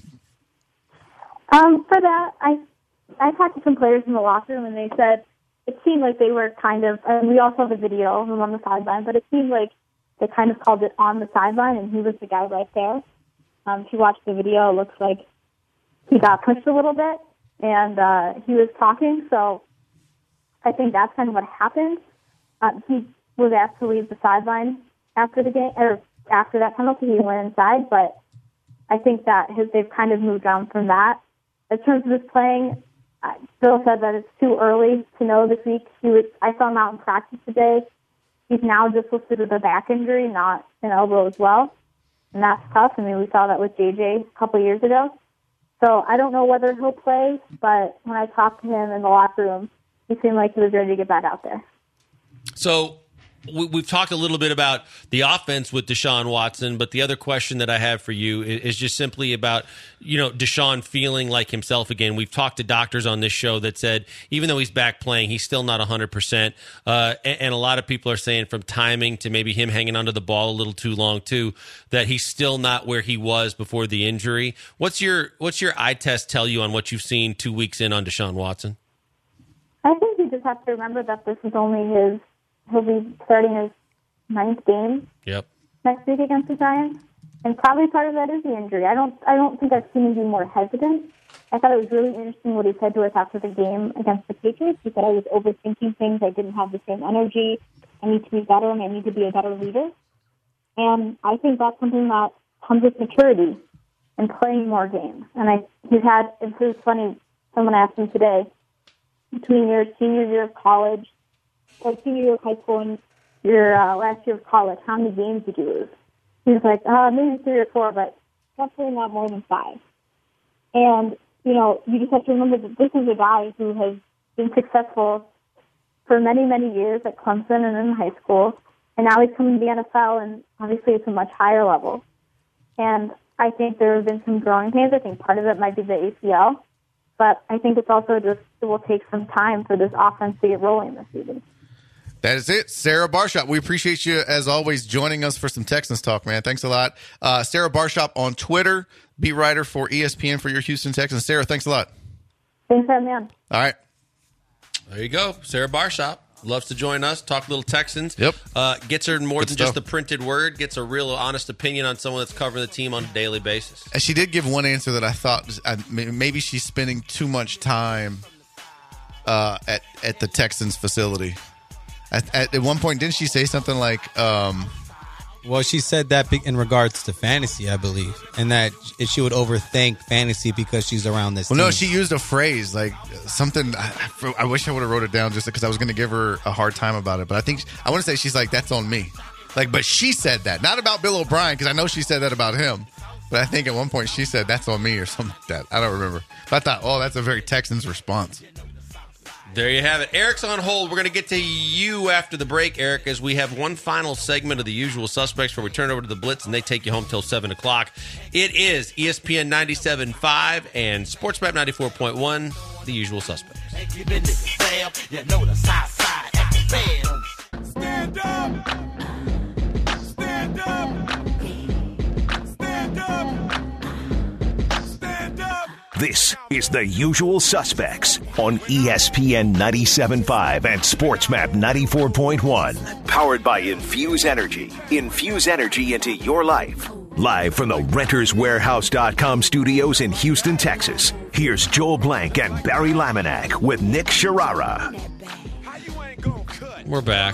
Speaker 10: Um, for that, I I talked to some players in the locker room, and they said it seemed like they were kind of. And we also have a video of him on the sideline, but it seemed like they kind of called it on the sideline, and he was the guy right there. Um, if you watch the video, it looks like he got pushed a little bit, and uh, he was talking. So I think that's kind of what happened. Uh, he was asked to leave the sideline after the game, or after that penalty. He went inside, but I think that his, they've kind of moved on from that. In terms of his playing, uh, Bill said that it's too early to know this week. He was, I saw him out in practice today. He's now just listed with a back injury, not an elbow as well. And that's tough. I mean, we saw that with J J a couple of years ago. So I don't know whether he'll play, but when I talked to him in the locker room, he seemed like he was ready to get back out there.
Speaker 3: So we, we've talked a little bit about the offense with Deshaun Watson, but the other question that I have for you is, is just simply about, you know, Deshaun feeling like himself again. We've talked to doctors on this show that said even though he's back playing, he's still not one hundred percent. Uh, and, and a lot of people are saying from timing to maybe him hanging onto the ball a little too long too, that he's still not where he was before the injury. What's your what's your eye test tell you on what you've seen two weeks in on Deshaun Watson?
Speaker 10: I think you just have to remember that this is only his. He'll be starting his ninth game
Speaker 3: yep.
Speaker 10: next week against the Giants, and probably part of that is the injury. I don't, I don't think I've seen him be more hesitant. I thought it was really interesting what he said to us after the game against the Patriots. He said, "I was overthinking things. I didn't have the same energy. I need to be better, and I need to be a better leader." And I think that's something that comes with maturity and playing more games. And I, he's had. It was funny. Someone asked him today, between your senior year of college. Like senior year of high school and your uh, last year of college, how many games did you lose? He was like, uh, maybe three or four, but definitely not more than five. And, you know, you just have to remember that this is a guy who has been successful for many, many years at Clemson and in high school, and now he's coming to the N F L, and obviously it's a much higher level. And I think there have been some growing pains. I think part of it might be the A C L, but I think it's also just it will take some time for this offense to get rolling this season.
Speaker 6: That is it. Sarah Barshop, we appreciate you, as always, joining us for some Texans talk, man. Thanks a lot. Uh, Sarah Barshop on Twitter, beat writer for E S P N for your Houston Texans. Sarah, thanks a lot.
Speaker 10: Thanks, man.
Speaker 6: All right.
Speaker 3: There you go. Sarah Barshop loves to join us, talk a little Texans.
Speaker 6: Yep.
Speaker 3: Uh, gets her more
Speaker 6: Good
Speaker 3: than
Speaker 6: stuff.
Speaker 3: just the printed word, gets a real honest opinion on someone that's covering the team on a daily basis.
Speaker 6: And she did give one answer that I thought was, uh, maybe she's spending too much time uh, at, at the Texans facility. At, at, at one point, didn't she say something like, um,
Speaker 5: well, she said that be- in regards to fantasy, I believe, and that she would overthink fantasy because she's around this
Speaker 6: well,
Speaker 5: team.
Speaker 6: no, she used a phrase, like something, I, I wish I would have wrote it down just because I was going to give her a hard time about it. But I think, I want to say she's like, that's on me. Like, but she said that, not about Bill O'Brien, because I know she said that about him. But I think at one point she said, that's on me or something like that. I don't remember. But I thought, oh, that's a very Texans response.
Speaker 3: There you have it. Eric's on hold. We're going to get to you after the break, Eric, as we have one final segment of The Usual Suspects before we turn over to the Blitz, and they take you home till seven o'clock. It is E S P N ninety-seven point five and SportsMap ninety-four point one, The Usual Suspects.
Speaker 7: Stand up! Stand up! Stand up! Stand up!
Speaker 2: This is The Usual Suspects on E S P N ninety-seven point five and SportsMap ninety-four point one. Powered by Infuse Energy. Infuse energy into your life. Live from the Renters Warehouse dot com studios in Houston, Texas. Here's Joel Blank and Barry Laminack with Nick Sharara.
Speaker 3: We're back.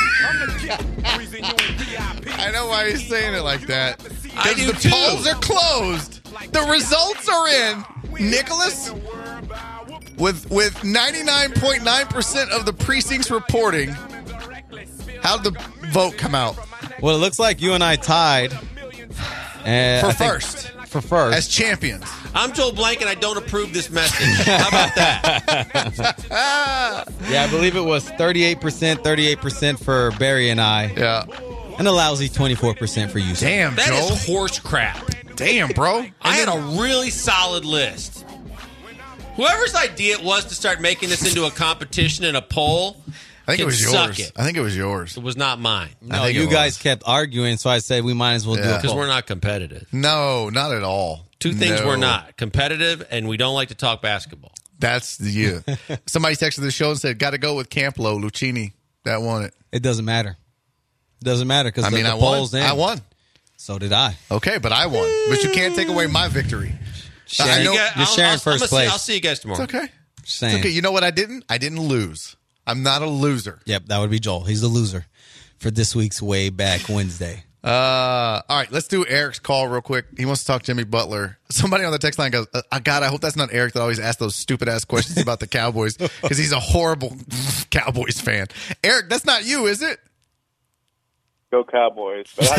Speaker 6: I know why he's saying it like that.
Speaker 3: I
Speaker 6: Because
Speaker 3: do
Speaker 6: the
Speaker 3: too.
Speaker 6: polls are closed. The results are in. Nicholas, with with ninety-nine point nine percent of the precincts reporting, how'd the vote come out?
Speaker 5: Well, it looks like you and I tied. And
Speaker 6: For
Speaker 5: I think-
Speaker 6: first.
Speaker 5: For first.
Speaker 6: As champions.
Speaker 3: I'm Joel Blank, and I don't approve this message. How about that?
Speaker 5: Yeah, I believe it was thirty-eight percent, thirty-eight percent for Barry and I.
Speaker 6: Yeah.
Speaker 5: And a lousy twenty-four percent for you. sir.
Speaker 6: Damn,
Speaker 3: That
Speaker 6: Joel.
Speaker 3: is horse crap.
Speaker 6: Damn, bro.
Speaker 3: I had a really solid list. Whoever's idea it was to start making this into a competition and a poll,
Speaker 6: I think it
Speaker 3: can
Speaker 6: was
Speaker 3: suck
Speaker 6: yours.
Speaker 3: it.
Speaker 6: I think it was yours.
Speaker 3: It was not mine.
Speaker 5: No,
Speaker 6: think
Speaker 5: you
Speaker 6: it
Speaker 5: guys
Speaker 6: was.
Speaker 5: kept arguing, so I said we might as well do
Speaker 6: Yeah.
Speaker 5: it.
Speaker 3: Because we're not competitive.
Speaker 6: No, not at all.
Speaker 3: Two things
Speaker 6: No.
Speaker 3: we're not. Competitive, and we don't like to talk basketball.
Speaker 6: That's the you. Somebody texted the show and said, got to go with Camplo, Lucchini. That won it.
Speaker 5: It doesn't matter. It doesn't matter because
Speaker 6: I mean,
Speaker 5: the
Speaker 6: I won.
Speaker 5: polls in.
Speaker 6: I won.
Speaker 5: So did I.
Speaker 6: Okay, but I won. But you can't take away my victory.
Speaker 5: Sharing,
Speaker 6: I know-
Speaker 5: you're
Speaker 3: I'll-
Speaker 5: sharing
Speaker 3: I'll-
Speaker 5: first
Speaker 3: I'm gonna see-
Speaker 5: place.
Speaker 3: I'll see you guys tomorrow.
Speaker 6: It's okay.
Speaker 5: Saying.
Speaker 6: It's okay. You know what I didn't? I didn't lose. I'm not a loser.
Speaker 5: Yep, that would be Joel. He's the loser for this week's Way Back Wednesday.
Speaker 6: Uh, all right, let's do Eric's call real quick. He wants to talk Jimmy Butler. Somebody on the text line goes, uh, God, I hope that's not Eric that always asks those stupid-ass questions about the Cowboys because he's a horrible Cowboys fan. Eric, that's not you, is it?
Speaker 11: Go Cowboys. But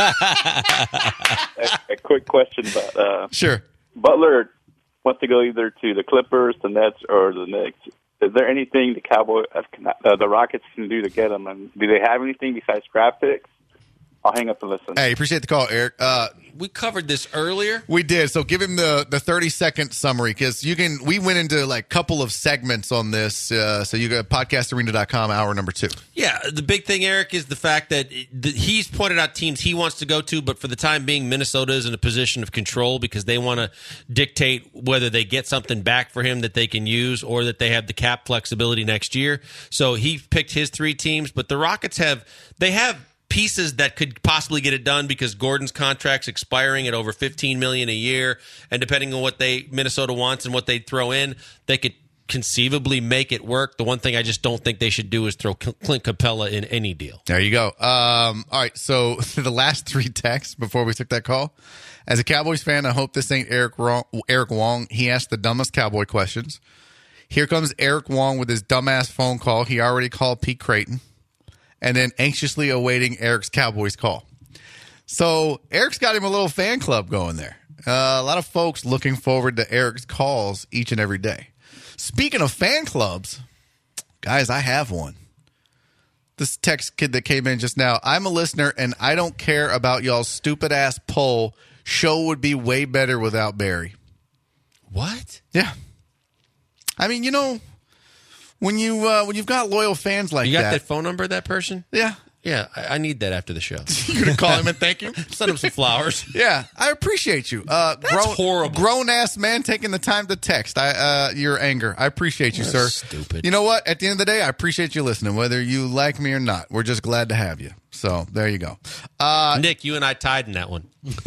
Speaker 11: I have a, a quick question about uh,
Speaker 6: Sure.
Speaker 11: Butler wants to go either to the Clippers, the Nets, or the Knicks. Is there anything the Cowboys, uh, the Rockets can do to get him? And do they have anything besides draft picks? I'll hang up and listen.
Speaker 6: Hey, appreciate the call, Eric. Uh,
Speaker 3: We covered this earlier.
Speaker 6: we did. So give him the the thirty second summary because you can. We went into like a couple of segments on this. Uh, so you got podcast arena dot com hour number two.
Speaker 3: Yeah, the big thing, Eric, is the fact that that he's pointed out teams he wants to go to, but for the time being, Minnesota is in a position of control because they want to dictate whether they get something back for him that they can use or that they have the cap flexibility next year. So he picked his three teams, but the Rockets have they have pieces that could possibly get it done because Gordon's contract's expiring at over fifteen million dollars a year, and depending on what they Minnesota wants and what they throw in, they could conceivably make it work. The one thing I just don't think they should do is throw Clint Capella in any deal.
Speaker 6: There you go. Um, all right. So the last three texts before we took that call. As a Cowboys fan, I hope this ain't Eric Wrong, Eric Wong. He asked the dumbest Cowboy questions. Here comes Eric Wong with his dumbass phone call. He already called Pete Creighton. And then anxiously awaiting Eric's Cowboys call. So Eric's got him a little fan club going there. Uh, a lot of folks looking forward to Eric's calls each and every day. Speaking of fan clubs, guys, I have one. This text kid that came in just now, I'm a listener and I don't care about y'all's stupid ass poll. Show would be way better without Barry.
Speaker 3: What?
Speaker 6: Yeah. I mean, you know, when you uh, when you've got loyal fans like
Speaker 3: You got
Speaker 6: that,
Speaker 3: that phone number of that person?
Speaker 6: yeah,
Speaker 3: Yeah, I, I need that after the show.
Speaker 6: you're gonna call him and thank him.
Speaker 3: Send him some flowers.
Speaker 6: Yeah, I appreciate you. Uh,
Speaker 3: That's
Speaker 6: grown,
Speaker 3: horrible.
Speaker 6: Grown ass man taking the time to text. I uh, your anger. I appreciate you,
Speaker 3: That's
Speaker 6: sir.
Speaker 3: stupid.
Speaker 6: You know what? At the end of the day, I appreciate you listening, whether you like me or not. We're just glad to have you. So there you go. Uh,
Speaker 3: Nick, you and I tied in that one.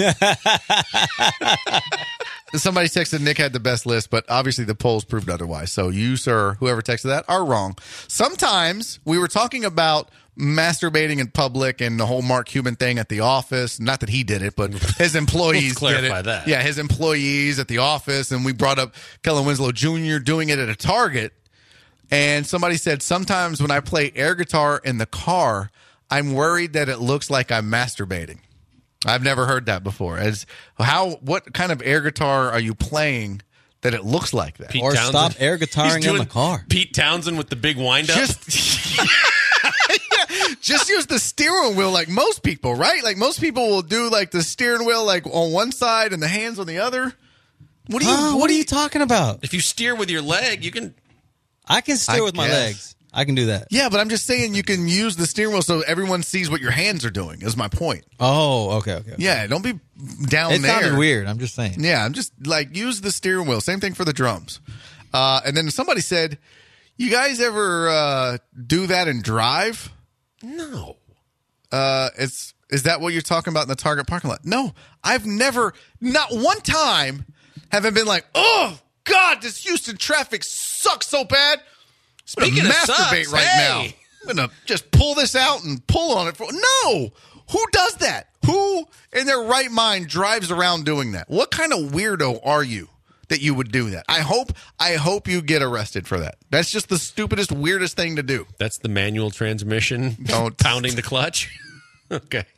Speaker 6: Somebody texted Nick had the best list, but obviously the polls proved otherwise. So you, sir, whoever texted that, are wrong. Sometimes we were talking about masturbating in public and the whole Mark Cuban thing at the office. Not that he did it, but his employees
Speaker 3: Let's clarify
Speaker 6: did it.
Speaker 3: that.
Speaker 6: Yeah, his employees at the office. And we brought up Kellen Winslow Junior doing it at a Target. And somebody said, sometimes when I play air guitar in the car, I'm worried that it looks like I'm masturbating. I've never heard that before. As how, what kind of air guitar are you playing that it looks like that?
Speaker 3: Pete
Speaker 5: Or
Speaker 3: Townsend.
Speaker 5: stop air
Speaker 3: He's
Speaker 5: guitaring in
Speaker 3: doing
Speaker 5: the car.
Speaker 3: Pete Townsend with the big wind up.
Speaker 6: Just, yeah, just use the steering wheel like most people, right? Like most people will do like the steering wheel like on one side and the hands on the other. What do you?
Speaker 5: Huh? What are you talking about?
Speaker 3: If you steer with your leg, you can.
Speaker 5: I can steer
Speaker 6: I
Speaker 5: with my
Speaker 6: guess.
Speaker 5: legs. I can do that.
Speaker 6: Yeah, but I'm just saying you can use the steering wheel so everyone sees what your hands are doing. Is my point.
Speaker 5: Oh, okay, okay. okay.
Speaker 6: Yeah, don't be down
Speaker 5: It
Speaker 6: there.
Speaker 5: sounded weird. I'm just saying.
Speaker 6: Yeah, I'm just like use the steering wheel. Same thing for the drums. Uh, and then somebody said, "You guys ever uh, do that and drive?"
Speaker 3: No.
Speaker 6: Uh, it's is that what you're talking about in the Target parking lot? No, I've never, not one time, have I been like, "Oh God, this Houston traffic sucks so bad."
Speaker 3: Speaking
Speaker 6: I'm
Speaker 3: of
Speaker 6: gonna masturbate
Speaker 3: sucks,
Speaker 6: right
Speaker 3: hey.
Speaker 6: now. I'm gonna just pull this out and pull on it. For no, who does that? Who in their right mind drives around doing that? What kind of weirdo are you that you would do that? I hope, I hope you get arrested for that. That's just the stupidest, weirdest thing to do.
Speaker 3: That's the manual transmission.
Speaker 6: Don't-
Speaker 3: Pounding the clutch. Okay.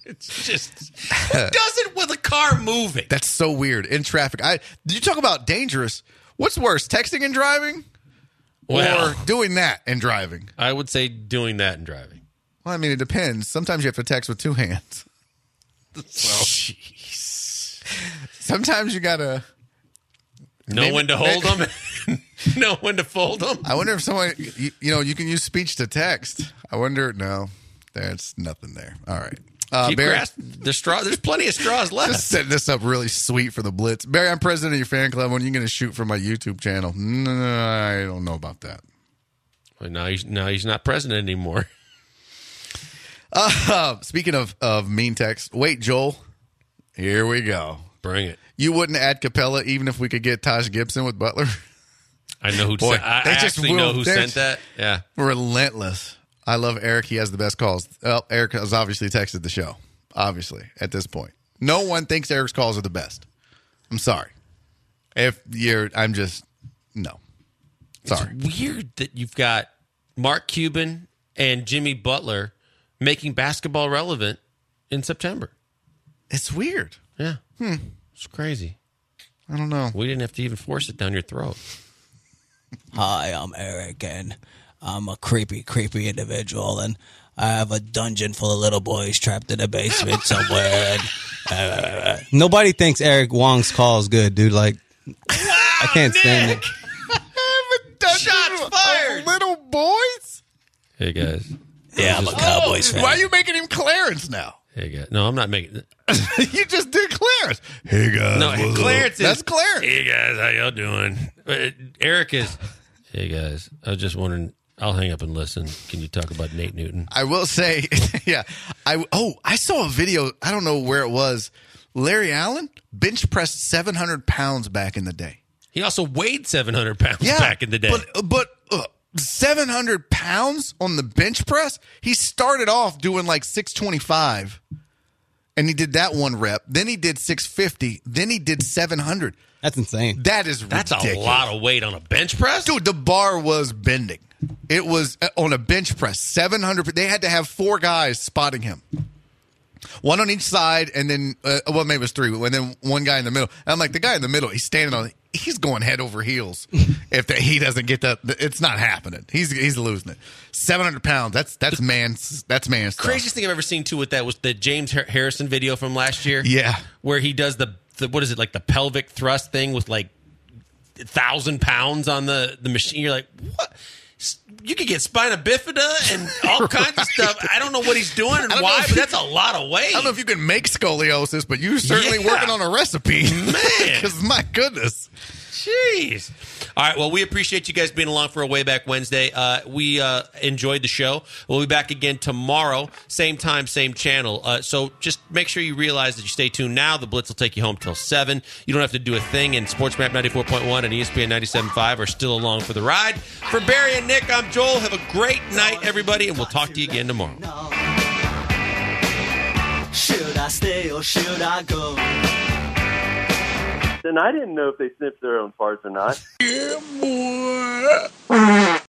Speaker 3: It's just who does it with a car moving?
Speaker 6: That's so weird in traffic. I did you talk about dangerous? What's worse, texting and driving,
Speaker 3: Well,
Speaker 6: or doing that and driving?
Speaker 3: I would say doing that and driving.
Speaker 6: Well, I mean, it depends. Sometimes you have to text with two hands.
Speaker 3: So,
Speaker 6: Sometimes you gotta
Speaker 3: know
Speaker 6: maybe-
Speaker 3: when to hold them, know when to fold them.
Speaker 6: I wonder if someone, you, you know, you can use speech to text. I wonder. No, there's nothing there. All right. Uh,
Speaker 3: Keep
Speaker 6: Barry,
Speaker 3: grass, the straw. There's plenty of straws left.
Speaker 6: just setting this up really sweet for the Blitz. Barry, I'm president of your fan club. When are you going to shoot for my YouTube channel? No, I don't know about that.
Speaker 3: Well, now he's now he's not president anymore.
Speaker 6: Uh, speaking of, of mean text, wait, Joel, here we go.
Speaker 3: Bring it.
Speaker 6: You wouldn't add Capella even if we could get Taj Gibson with Butler?
Speaker 3: I know who
Speaker 6: Boy,
Speaker 3: sent. I,
Speaker 6: they
Speaker 3: I
Speaker 6: just
Speaker 3: actually know
Speaker 6: will-
Speaker 3: who
Speaker 6: they're-
Speaker 3: sent that. Yeah.
Speaker 6: Relentless. I love Eric. He has the best calls. Well, Eric has obviously texted the show, obviously, at this point. No one thinks Eric's calls are the best. I'm sorry. If you're, I'm just, no. Sorry.
Speaker 3: It's weird that you've got Mark Cuban and Jimmy Butler making basketball relevant in September.
Speaker 6: It's weird.
Speaker 3: Yeah.
Speaker 6: Hmm.
Speaker 3: It's crazy.
Speaker 6: I don't know.
Speaker 3: We didn't have to even force it down your throat.
Speaker 12: Hi, I'm Eric, and I'm a creepy, creepy individual, and I have a dungeon full of little boys trapped in a basement somewhere. And, uh,
Speaker 5: Nobody thinks Eric Wong's call is good, dude. Like, I can't stand it.
Speaker 3: Shots fired.
Speaker 6: Little boys?
Speaker 3: Hey, guys.
Speaker 12: yeah, I'm a Cowboys
Speaker 6: Oh,
Speaker 12: fan.
Speaker 6: why are you making him Clarence now?
Speaker 3: Hey, guys. No, I'm not making
Speaker 6: You just did Clarence. Hey, guys.
Speaker 3: No,
Speaker 6: what's
Speaker 3: Clarence
Speaker 6: up?
Speaker 3: is-
Speaker 6: That's Clarence.
Speaker 3: Hey, guys. How y'all doing? Uh, Eric is... Hey, guys. I was just wondering... I'll hang up and listen. Can you talk about Nate Newton?
Speaker 6: I will say, yeah. I oh, I saw a video. I don't know where it was. Larry Allen bench pressed seven hundred pounds back in the day.
Speaker 3: He also weighed seven hundred pounds
Speaker 6: Yeah,
Speaker 3: back in the day.
Speaker 6: But but uh, seven hundred pounds on the bench press. He started off doing like six twenty five, and he did that one rep. Then he did six fifty. Then he did seven hundred.
Speaker 5: That's insane.
Speaker 6: That is
Speaker 3: That's
Speaker 6: ridiculous.
Speaker 3: a lot of weight on a bench press?
Speaker 6: Dude, the bar was bending. It was uh, on a bench press, seven hundred. They had to have four guys spotting him. One on each side, and then, uh, well, maybe it was three, and then one guy in the middle. And I'm like, the guy in the middle, he's standing on, he's going head over heels. If the, he doesn't get that, it's not happening. He's he's losing it. seven hundred pounds, that's that's man, that's man stuff.
Speaker 3: Craziest thing I've ever seen, too, with that was the James Har- Harrison video from last year.
Speaker 6: Yeah.
Speaker 3: Where he does the, the, what is it, like the pelvic thrust thing with like a thousand pounds on the, the machine. You're like, what? You could get spina bifida and all kinds of stuff. I don't know what he's doing and
Speaker 6: I don't know
Speaker 3: why,
Speaker 6: if
Speaker 3: but
Speaker 6: you-
Speaker 3: that's a lot of weight.
Speaker 6: I don't know if you can make scoliosis, but you're certainly
Speaker 3: Yeah.
Speaker 6: working on a recipe.
Speaker 3: Man.
Speaker 6: Because my goodness.
Speaker 3: Jeez. All right. Well, we appreciate you guys being along for a Way Back Wednesday. Uh, we uh, enjoyed the show. We'll be back again tomorrow, same time, same channel. Uh, so just make sure you realize that you stay tuned now. The Blitz will take you home till seven. You don't have to do a thing. And SportsMap ninety-four point one and E S P N ninety-seven point five are still along for the ride. For Barry and Nick, I'm Joel. Have a great night, everybody, and we'll talk to you again tomorrow.
Speaker 13: Should I stay or should I go?
Speaker 14: Then I didn't know if they sniffed their own farts or not.
Speaker 6: Yeah, boy.